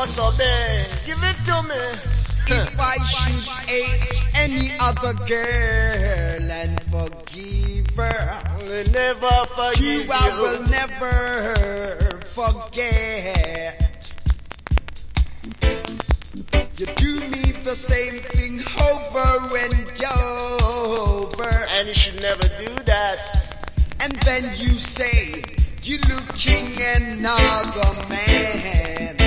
must obey. Give it to me. If I should hate any other girl and forgive her, I'll never forgive I will never forget. You do me the same thing over and over, And you should never do that. and then you say you're looking another man.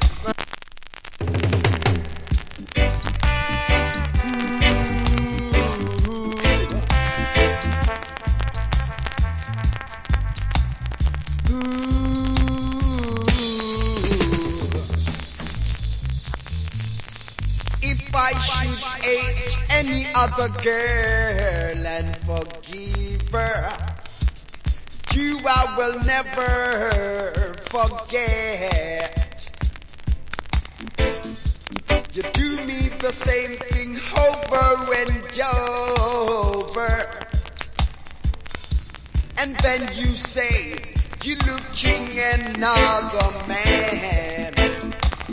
If I should hate any other girl and forgive her, I will never forget. You do me the same thing over and over, and then you say you're looking another man.